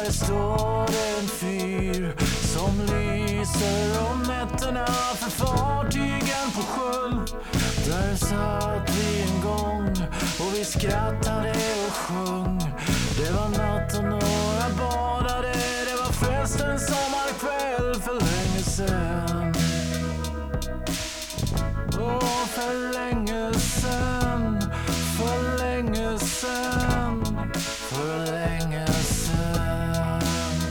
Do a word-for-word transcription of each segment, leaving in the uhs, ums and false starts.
Där står en fyr som lyser om nätterna för fartygen på sjön. Där satt vi en gång och vi skrattade och sjöng. Det var natt och några badade. Det var festen sommarkväll för länge sedan. Och för länge sedan, för länge sedan, för länge sedan.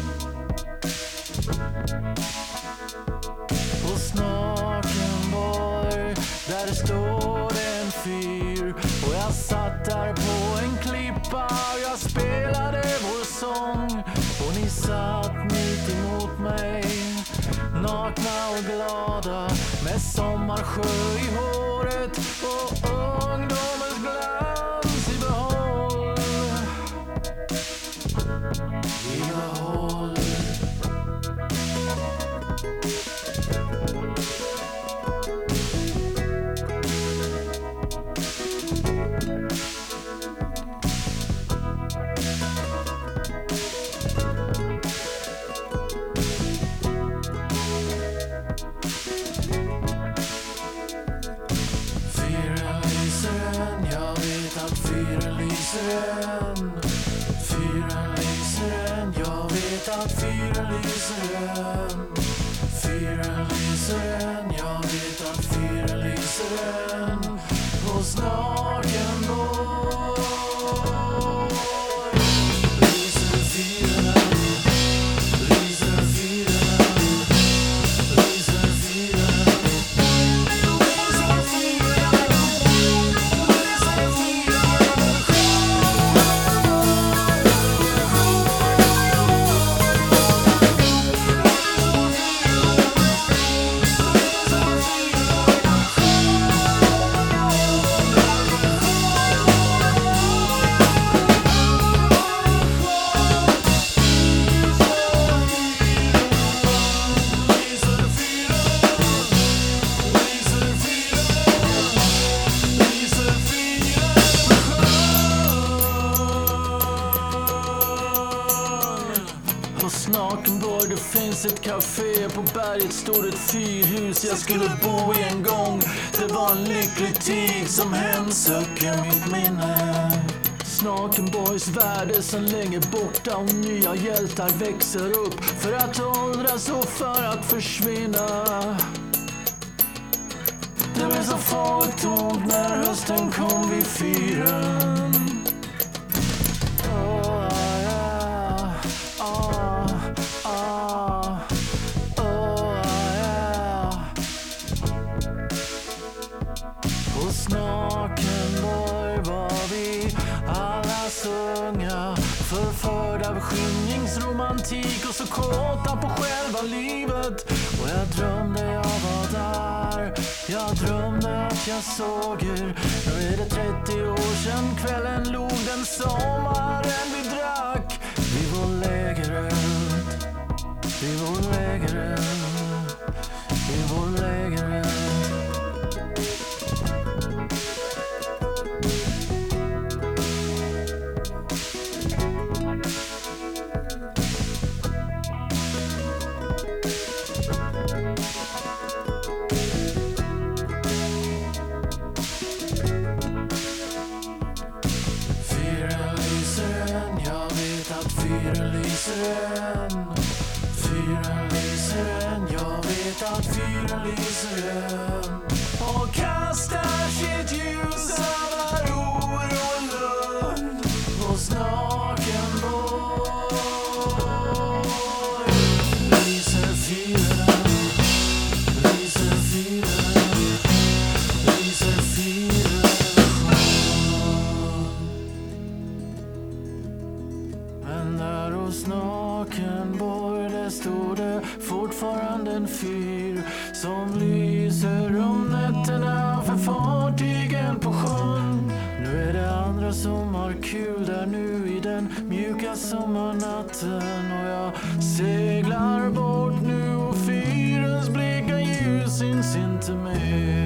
På Snakenborg, där det står en fyr. Och jag satt där på en klippa och jag spelade vår sång. Och ni satt mitt emot mig, nakna och glada, med sommarsjö i håret och ungdomens glans i behåll. I behåll. Fyren lyser än, fyren lyser än, jag vet att fyren lyser än. Fyren lyser än, jag vet att fyren lyser än. På Snakenborg lyser fyren än, lyser fyren än, lyser fyren än. På Snakenborg det finns ett café, på berget stod ett fyrhus jag skulle bo i en gång. Det var en lycklig tid som hemsöker mitt minne. Snakenborgs värld är sedan länge borta och nya hjältar växer upp för att åldras och för att försvinna. Det blev så farligt tomt när hösten kom vid fyren. På Snakenborg var vi alla så unga, förförda av skymningsromantik och så kåta på själva livet. Och jag drömde jag var där, jag drömde att jag såg er. Nu är det trettio år sedan kvällen låg den sommaren vi drack vid vår lägereld, vid vår lägereld, vid vår lägereld. Fyren lyser än, fyren lyser än, jag vet att fyren lyser än. Och kastar sitt ljus över ord och lund på Snakenborg. Lyser fyren än, lyser fyren än, lyser fyren än. Men där hos Snakenborg där stod det fortfarande en fyr som lyser om nätterna för fartygen på sjön. Nu är det andra som har kul där nu i den mjuka sommarnatten. Och jag seglar bort nu och fyrens bleka ljus syns inte mer.